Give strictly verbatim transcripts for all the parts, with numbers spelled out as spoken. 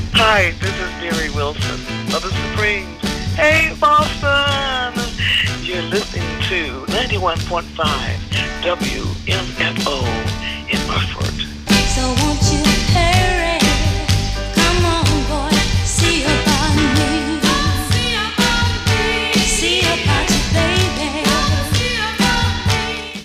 Hi, this is Mary Wilson of the Supremes. Hey, Boston! You're listening to ninety-one point five W M F O in Hartford. So won't you hurry? Come on, boy, see about me. See about me. See about you, baby. See about me.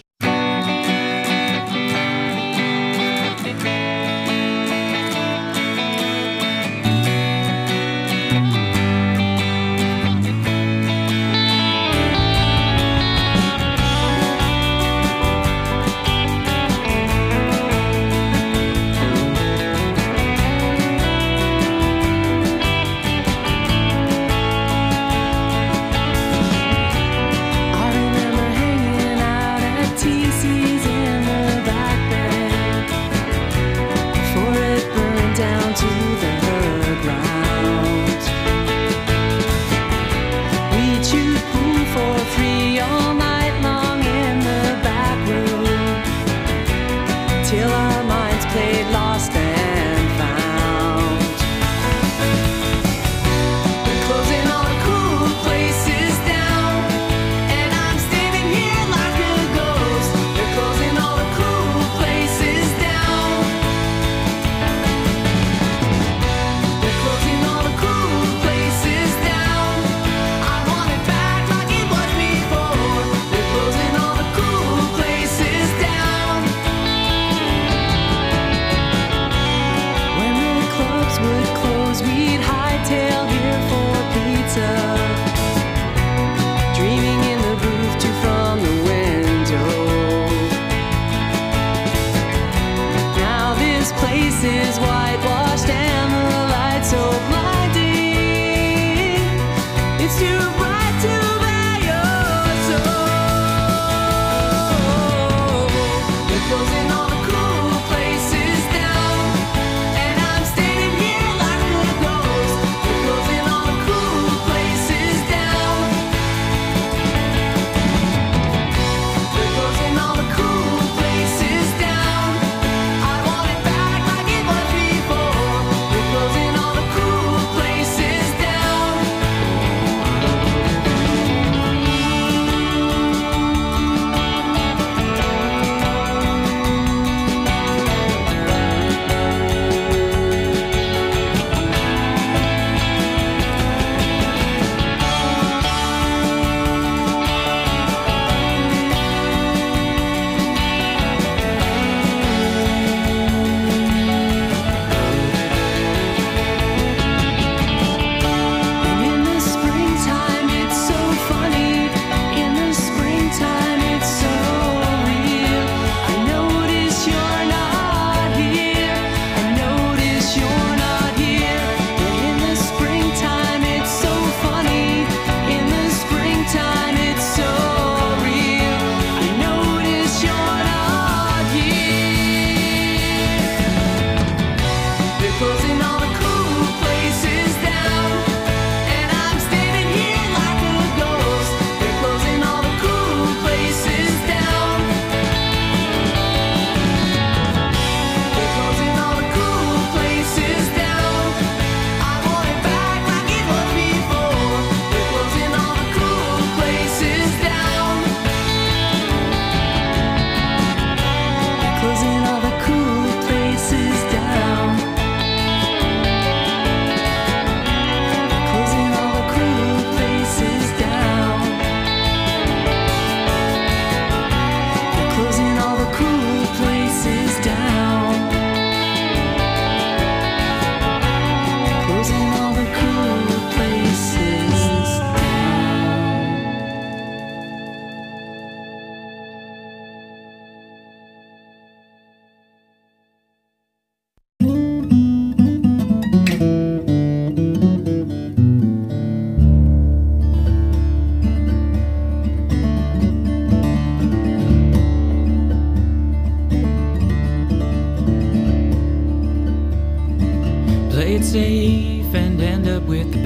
Safe and end up with the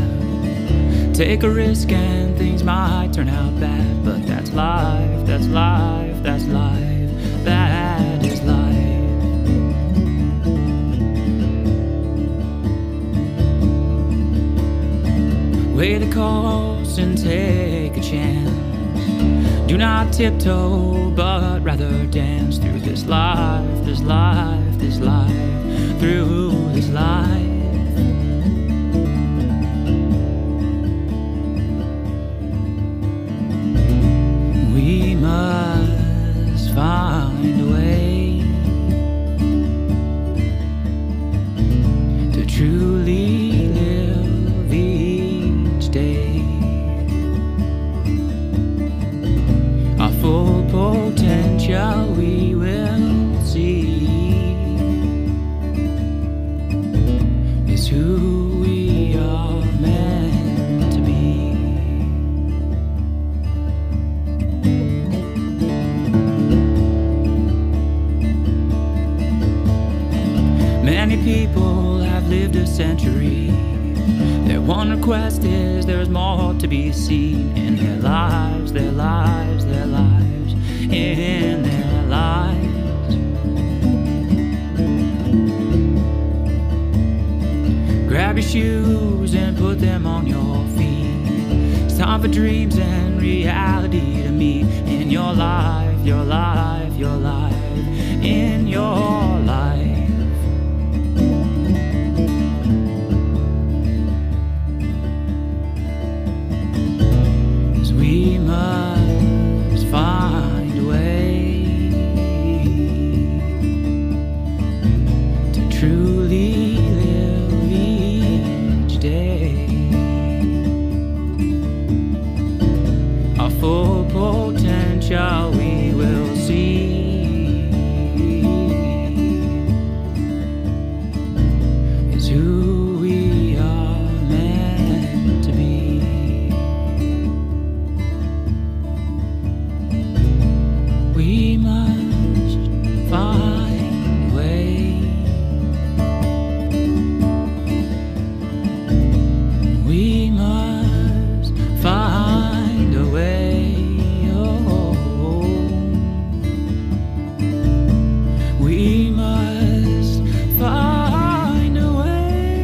bad. Take a risk and things might turn out bad, but that's life, that's life, that's life, that is life. Weigh the cost and take a chance. Do not tiptoe, but rather dance through this life, this life, this life, through this life. We must find a way to truly live each day. Our full potential we will see is who we are meant to be. Many people have lived a century. Their one request is there's more to be seen in their lives, their lives, their lives, in their lives. Grab your shoes and put them on your feet. It's time for dreams and reality to meet in your life, your life, your life, in your life. 'Cause we must find a way to truly live each day. Our full potential we will see is who we are meant to be. We must find a way. We must find a way. Oh, we must find a way.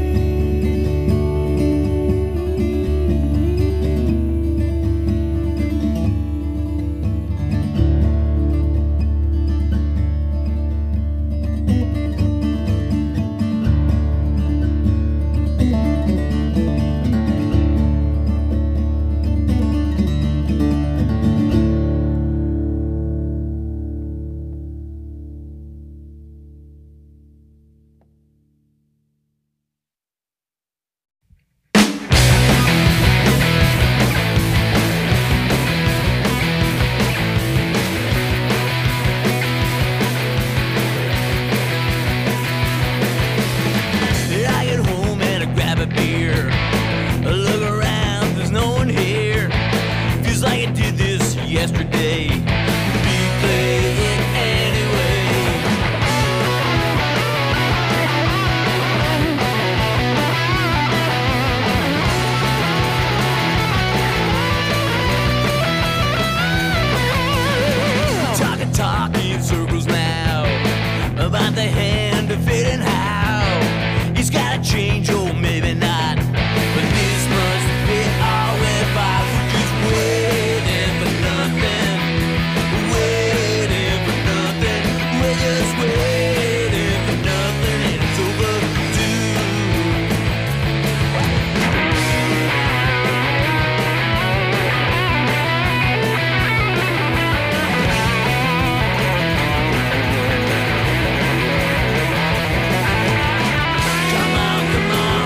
I get home and I grab a beer. I look around, there's no one here. Feels like I did this yesterday. Replay it anyway. Talk and talk in circles now about the hand of fate and how he's gotta change, or maybe not. But this must be all if I just waiting for nothing, waiting for nothing. We're just waiting for nothing, and it's overdue. Come on, come on.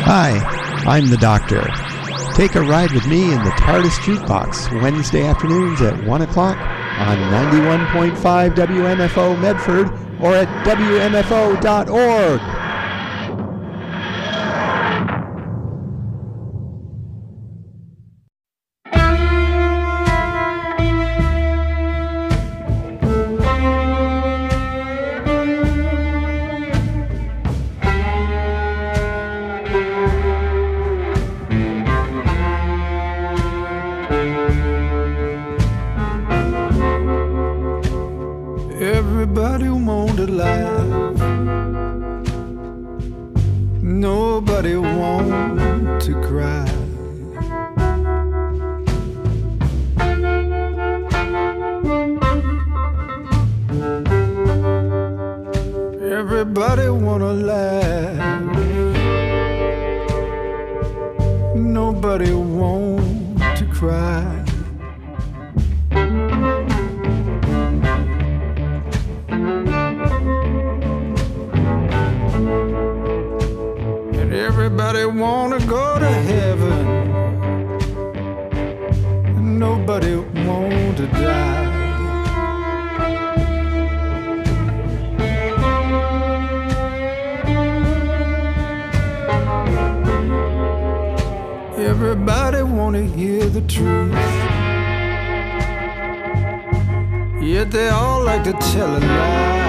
Hi, I'm the Doctor. Take a ride with me in the TARDIS Jukebox Wednesday afternoons at one o'clock on ninety-one point five W M F O Medford or at W M F O dot org. Everybody want a laugh. Nobody want to cry. Everybody wanna laugh. Nobody want to cry. Everybody wanna go to heaven. Nobody want to die. Everybody wanna hear the truth, yet they all like to tell a lie.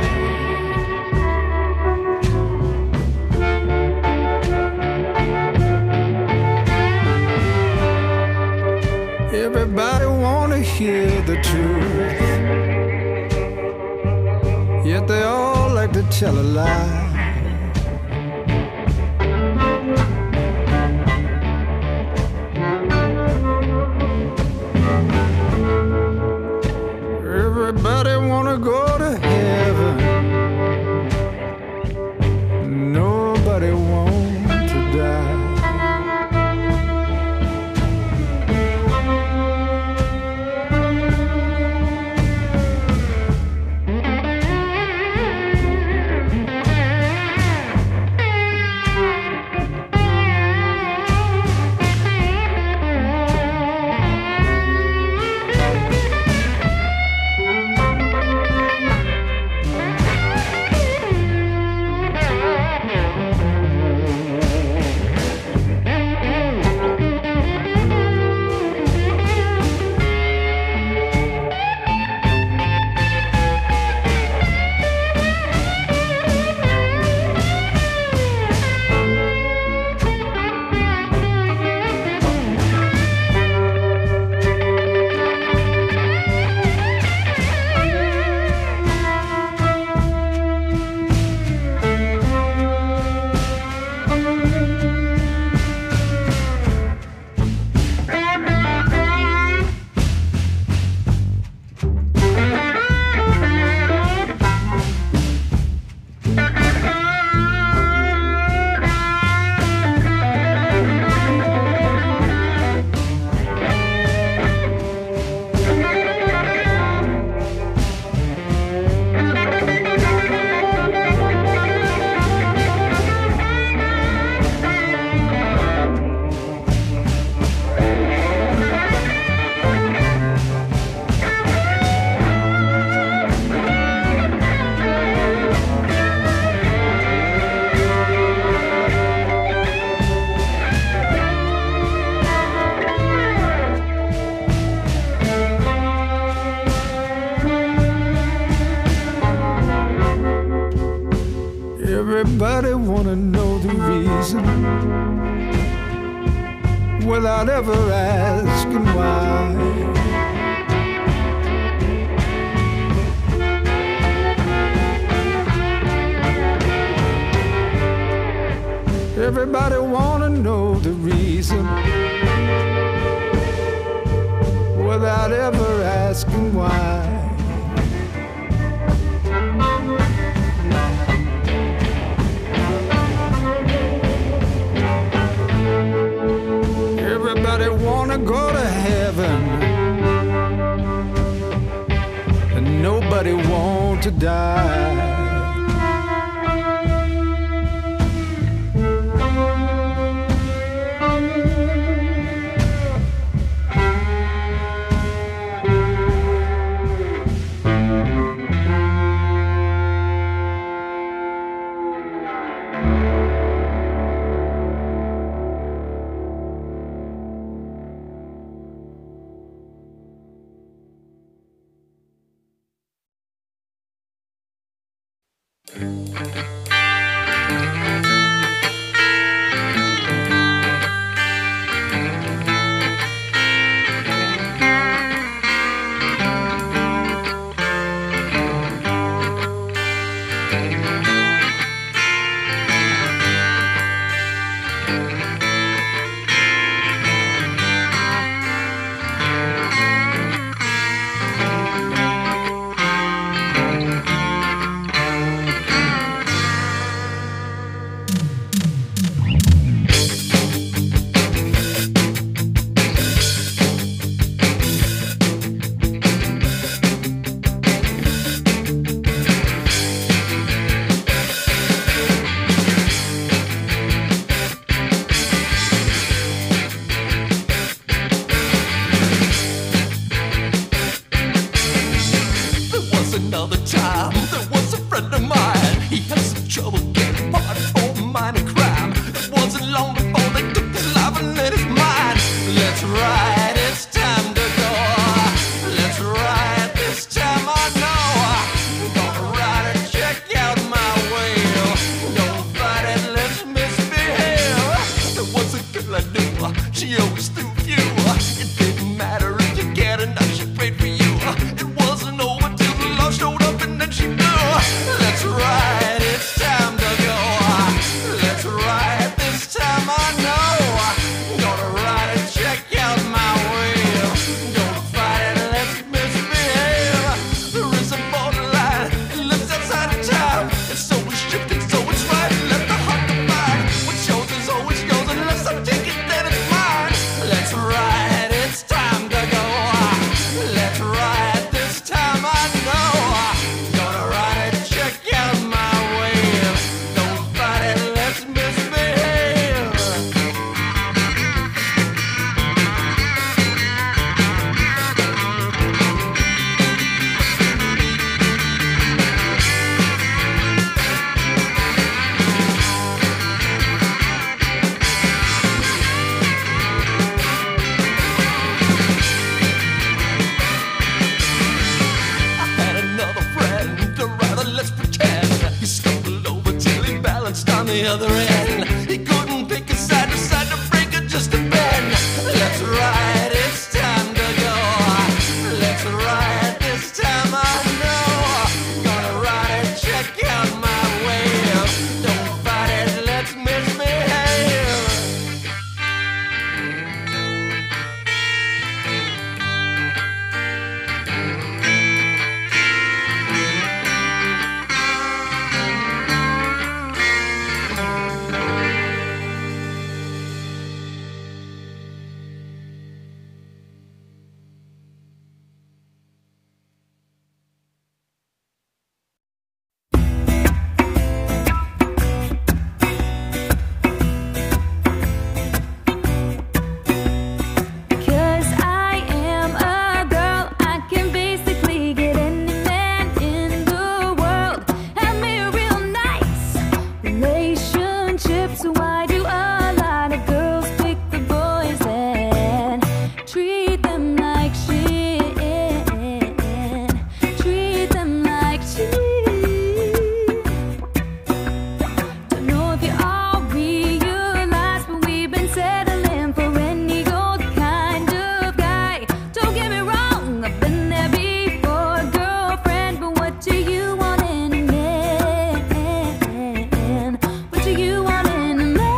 Everybody wanna hear the truth, yet they all like to tell a lie. Everybody wanna go to heaven. Nobody want to die. Everybody wanna know the reason without ever asking why. Everybody wanna know the reason without ever asking why. Everybody wanna go to heaven, and nobody want to die. minor crime. It wasn't long before they took his life and then his mind. Let's ride, it's time to go. Let's ride, this time I know. Gonna ride and check out my wheel. Don't fight it, let's misbehave. There was a girl I knew, she always threw you. It didn't matter if you cared enough, she prayed for you. It wasn't over till the love showed up and then she blew. Let's ride, it's time to go. Let's ride, this time I know. Gonna ride and check out my wheel. Don't fight it, let's misbehave. There is a borderline, it lives outside of time. It's so restricted, so it's right. Let the heart divide. What's yours is always yours, unless I take it, then it's mine. Let's ride, it's time to go. Let's ride, this time I know. Gonna ride and check out my wheel. Don't fight it, let's misbehave. I had another friend, or rather let's pretend. He stumbled over till he balanced on the other end. He couldn't pick a side, decided to break it just a bend. Let's ride, it's time to go. Let's ride, this time I know. Gonna ride and check out my wheel. Don't fight it, let's misbehave. Cause I am a girl, I can basically get any man in the world. Have me a real nice relationship. So why do a lot of girls pick the boys and treat them like shit? Treat them like shit. Don't know if you all realize, but we've been settling for any old kind of guy. Don't get me wrong, I've been there before, girlfriend. But what do you want in a man? What do you want in a man?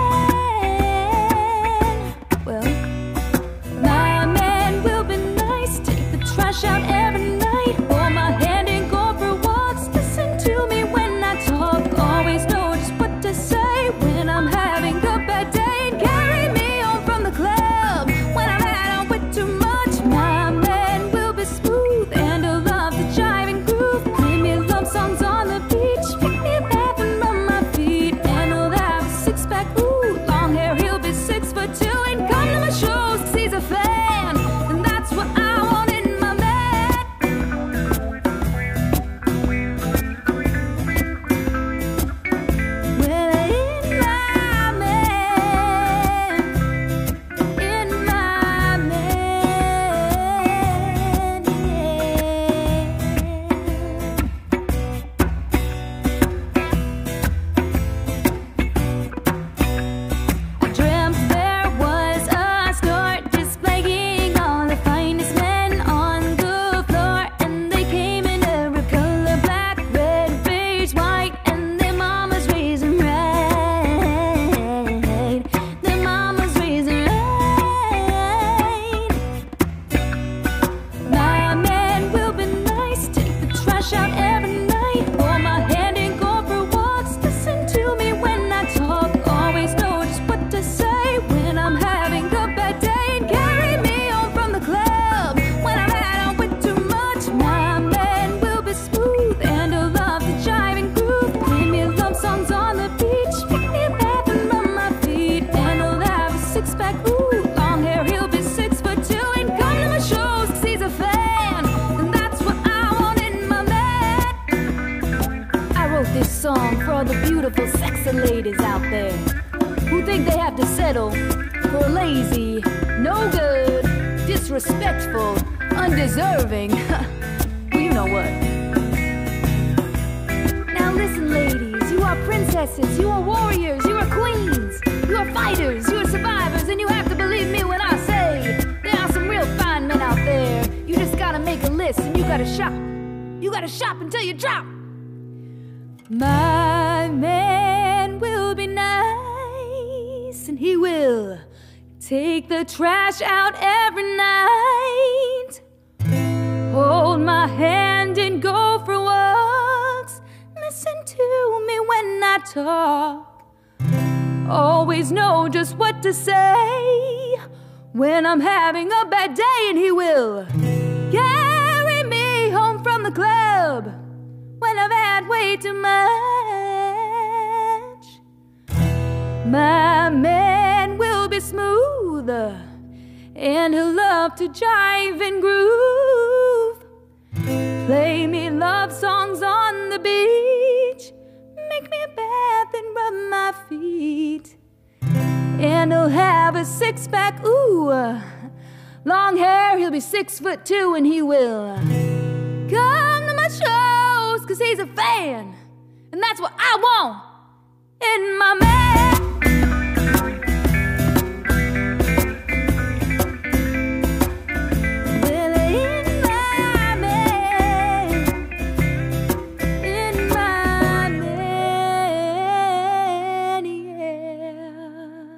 beautiful, sexy ladies out there who think they have to settle for a lazy, no good, disrespectful, undeserving. Well, you know what? Now listen, ladies, you are princesses, you are warriors, you are queens, you are fighters, you are survivors, and you have to believe me when I say there are some real fine men out there. You just gotta make a list and you gotta shop. You gotta shop until you drop. My man will be nice, and he will take the trash out every night. Hold my hand and go for walks. Listen to me when I talk. Always know just what to say when I'm having a bad day, and he will carry me home from the club when I've had way too much. My man will be smooth, and he'll love to jive and groove. Play me love songs on the beach, make me a bath and rub my feet. And he'll have a six-pack, ooh, long hair, he'll be six foot two, and he will come to my shows, cause he's a fan, and that's what I want in my man. Well, in my man, in my man, yeah.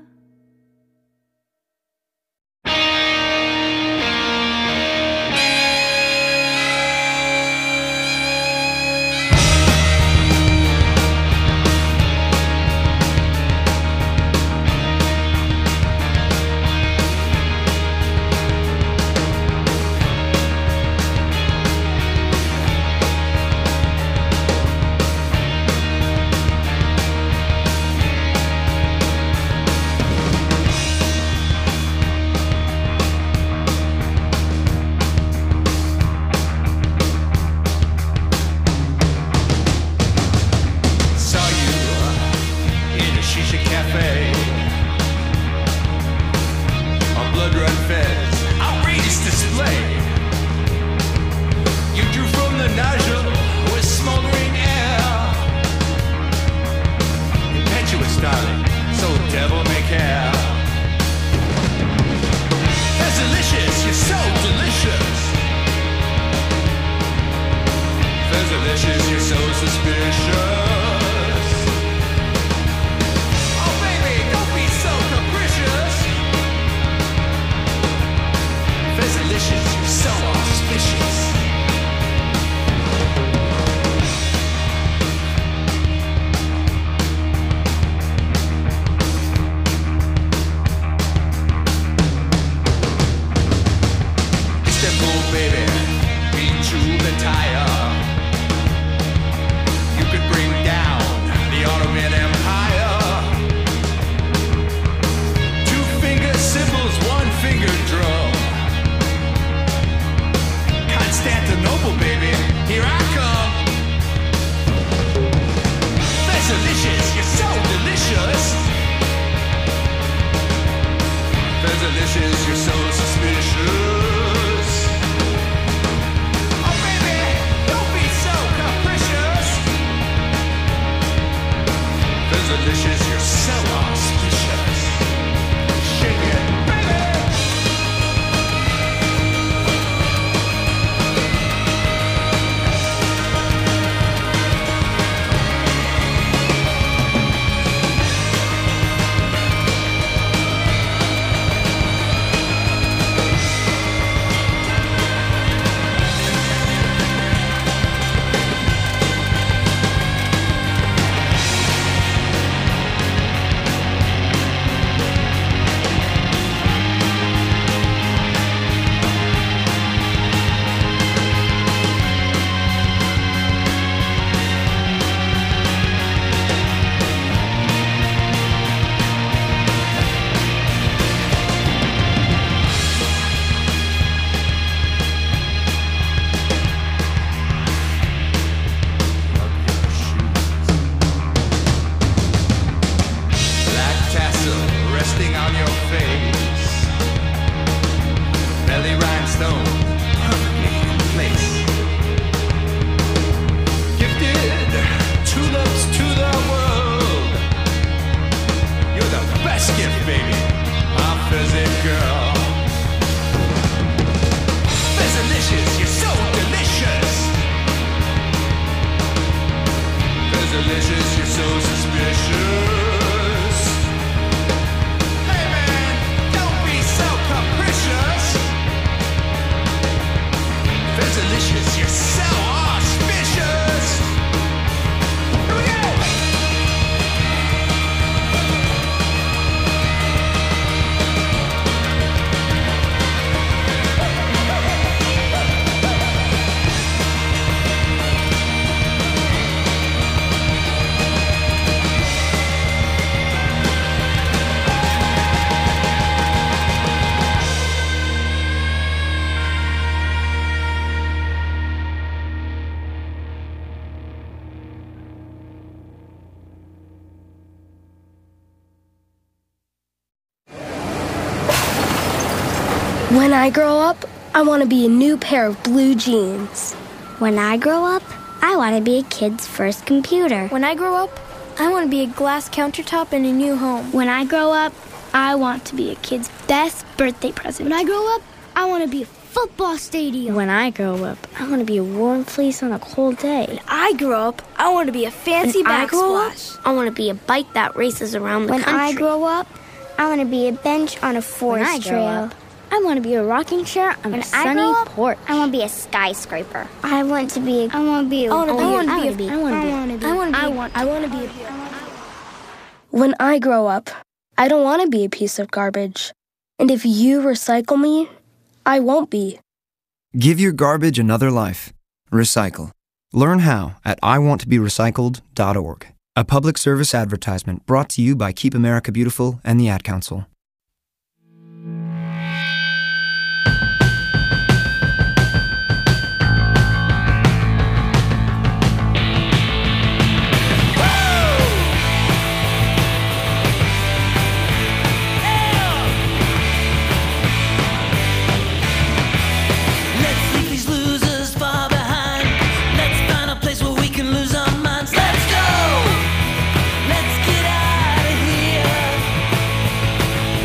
resting on your face. Belly rhinestone, perfectly in place. Gifted tulips to the world. You're the best gift, baby, our fizzy girl. Fizzalicious, you're so delicious. Fizzalicious, you're so suspicious. Hey man, don't be so capricious. Fizzalicious, you're so auspicious. Here we go! When I grow up, I want to be a new pair of blue jeans. When I grow up, I want to be a kid's first computer. When I grow up, I want to be a glass countertop in a new home. When I grow up, I want to be a kid's best birthday present. When I grow up, I want to be a football stadium. When I grow up, I want to be a warm fleece on a cold day. When I grow up, I want to be a fancy when backsplash. I, I want to be a bike that races around the when country. When I grow up, I want to be a bench on a forest when I trail. Up, I want to be a rocking chair on when a sunny I up, porch. I want to be a skyscraper. I want to be a, I want to be a, I want to be, I want to to be, be, I want to be, I want to be, I want to be, I want, I want to be. When I grow up, I don't want to be a piece of garbage. And if you recycle me, I won't be. Give your garbage another life. Recycle. Learn how at I want to be recycled dot org. A public service advertisement brought to you by Keep America Beautiful and the Ad Council. Let's get out of here.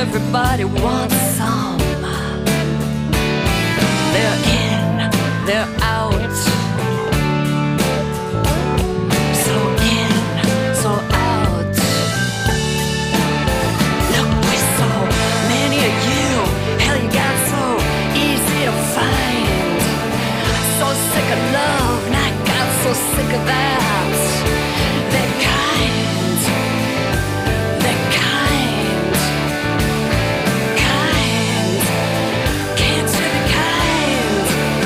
everybody wants some. They're in, they're out. So in, so out. Look, we're so many of you. Hell, you got so easy to find. So sick of love, and I got so sick of that. They're kind, they're kind, kind. Can't you be kind?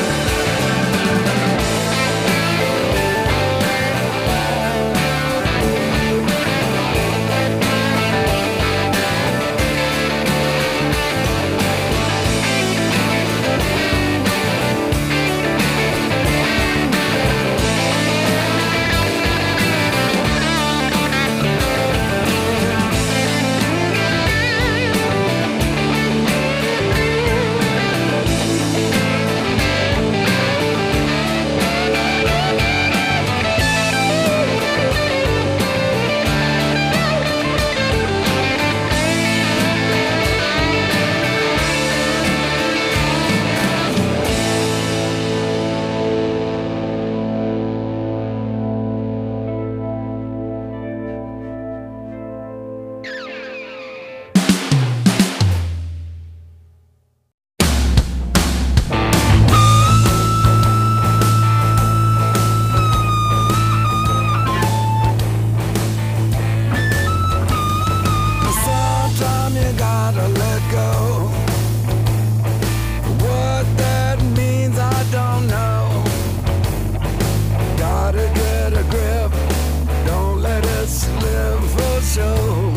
Sometimes you gotta let go. What that means, I don't know. Gotta get a grip, don't let it slip for sure.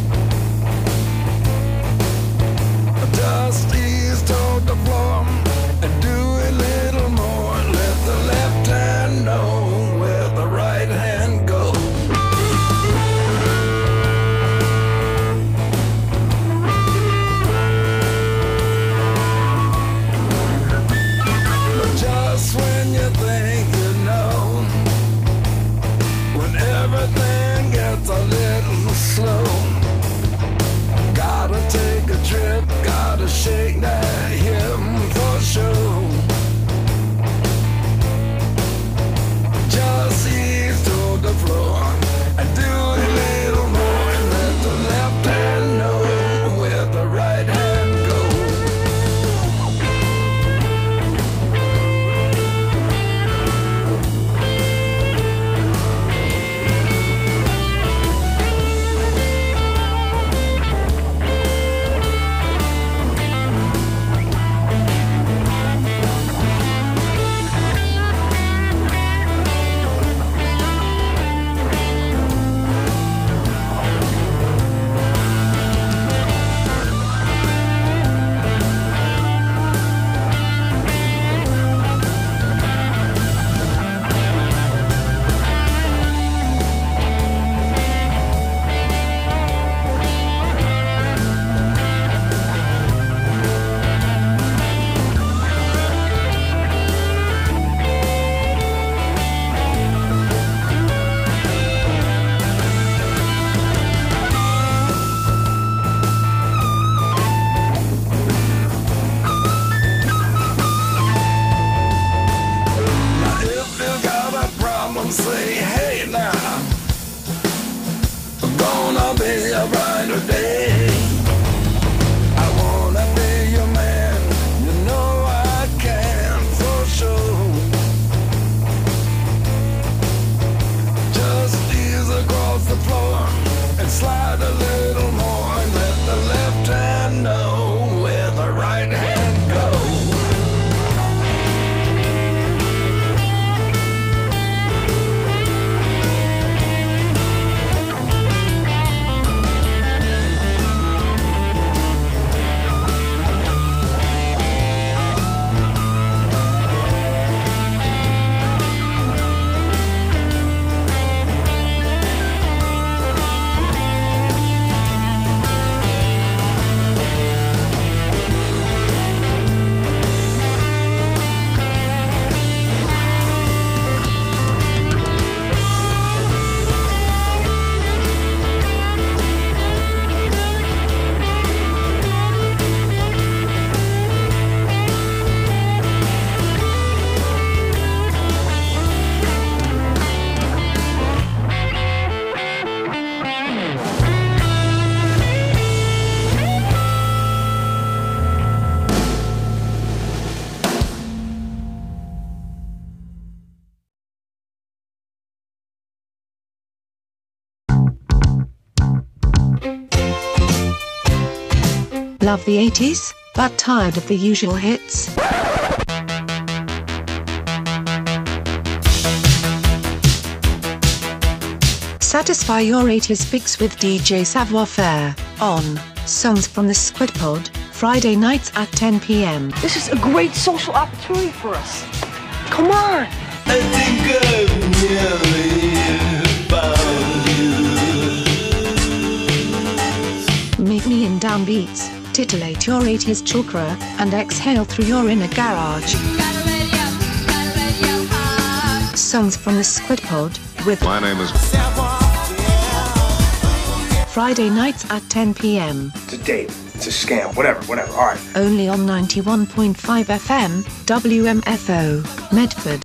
Just ease toward the floor and do a little more. Let the left hand know where the right hand goes. Just when you think you know, when everything gets a little slow, gotta take a trip, gotta shake that hip for sure. Just ease to the floor and do a little more, and let the left hand know where the right hand goes. Now if you got a problem, say hey now. Gonna be a brighter day. I wanna be your man, you know I can for sure. Just ease across the floor and slide a little more, and let the left hand know where the right hand goes. Love the eighties, but tired of the usual hits? Satisfy your eighties fix with D J Savoir Faire on Songs from the Squid Pod, Friday nights at ten p m. This is a great social opportunity for us. Come on! I think I've nearly found you. Meet me in downbeats, titillate your eighties chakra, and exhale through your inner garage. Songs from the Squid Pod with My name is Friday nights at ten p m. It's a date. It's a scam. Whatever, whatever. All right. Only on ninety-one point five F M, W M F O, Medford.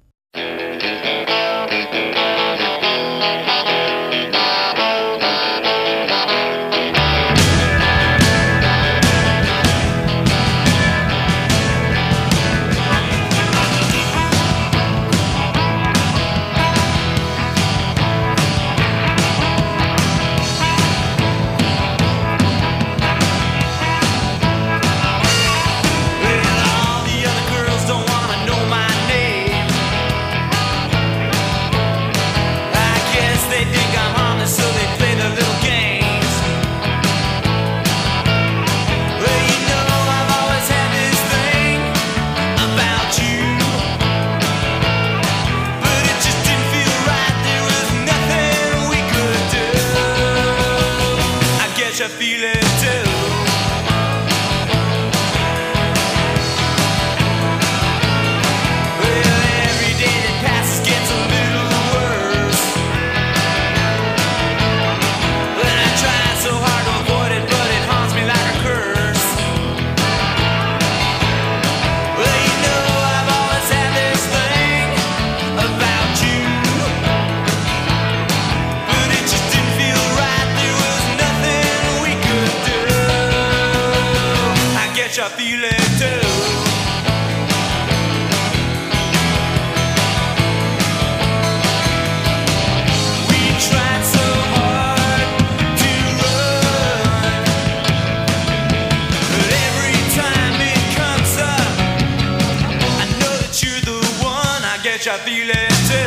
I feel it too.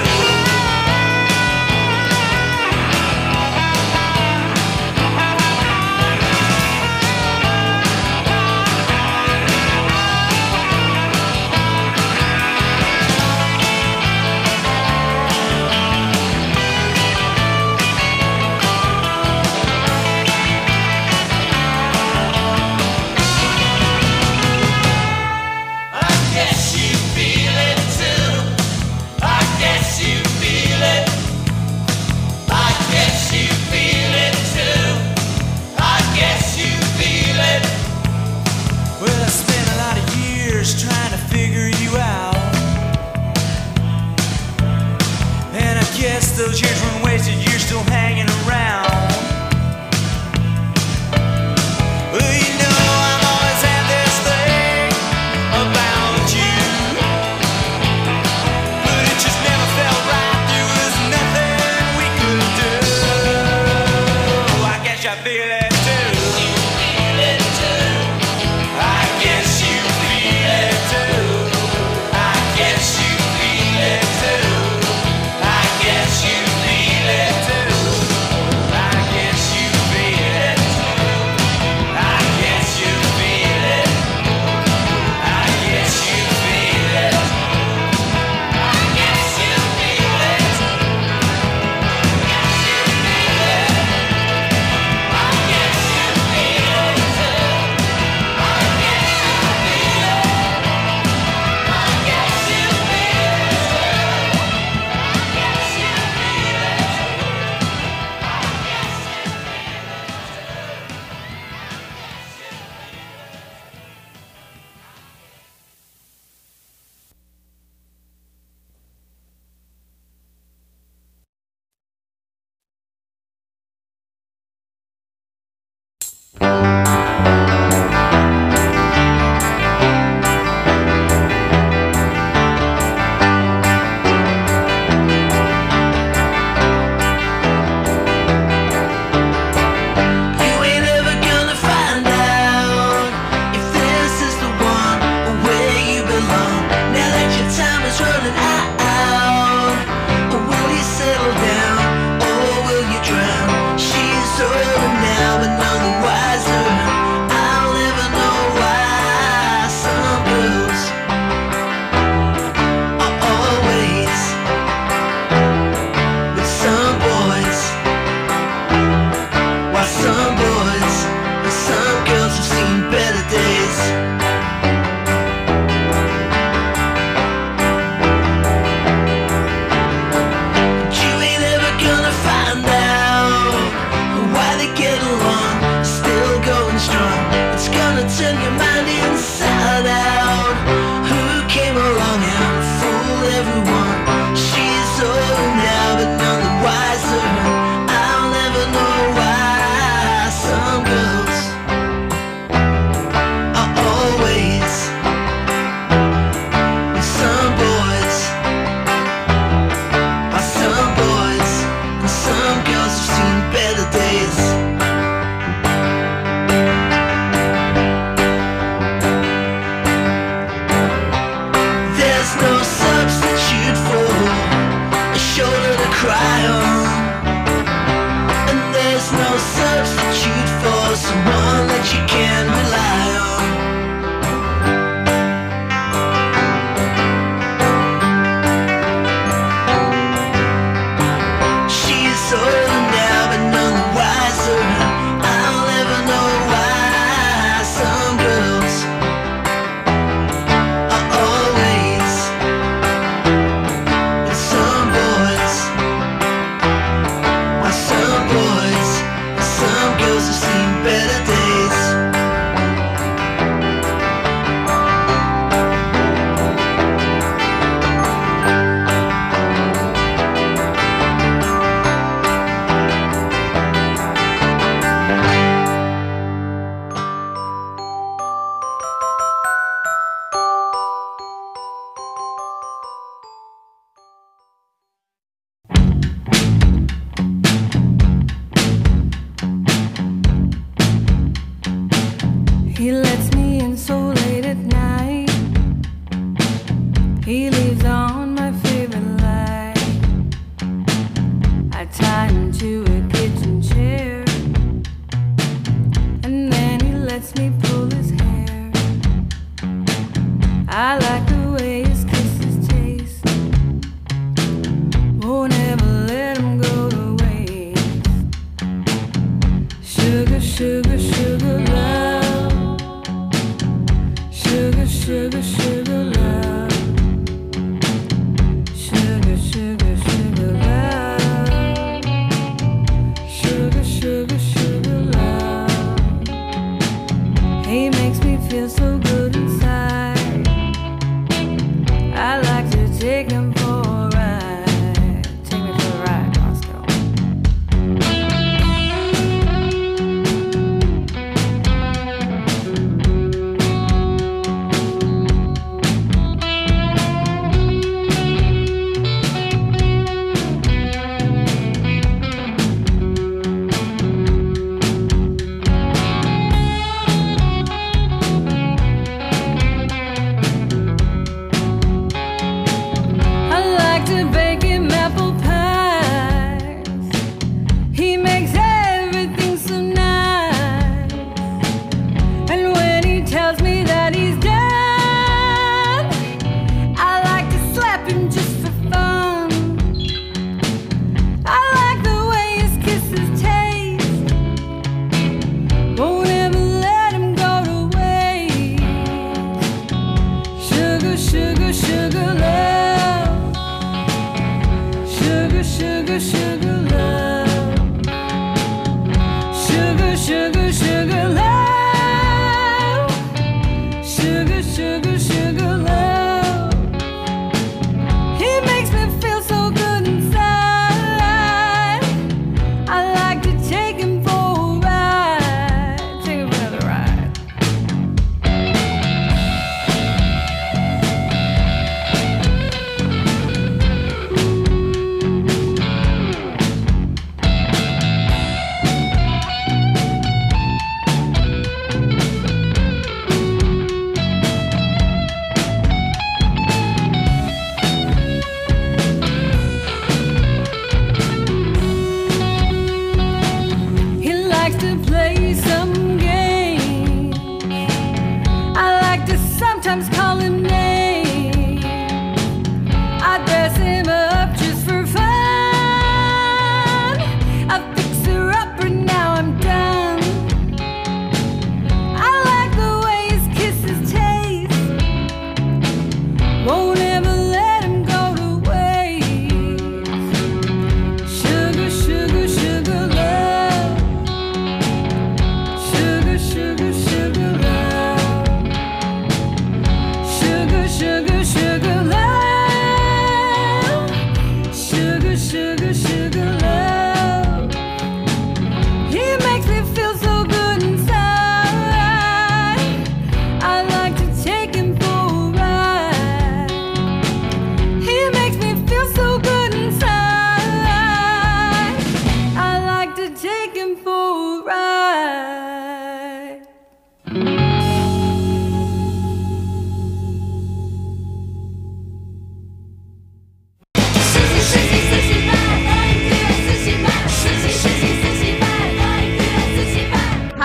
I guess you feel it too. I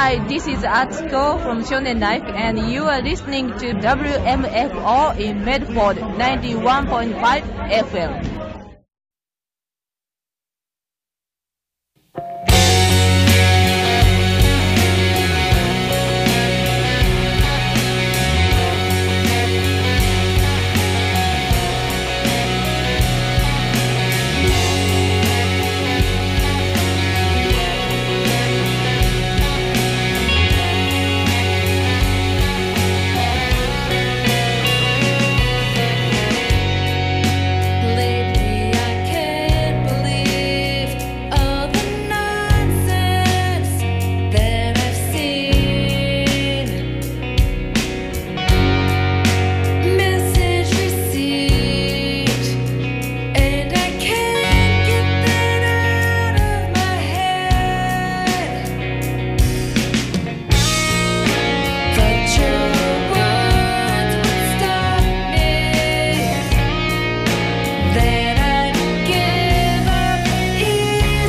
Hi, this is Atsuko from Shonen Life, and you are listening to W M F O in Medford ninety-one point five F M.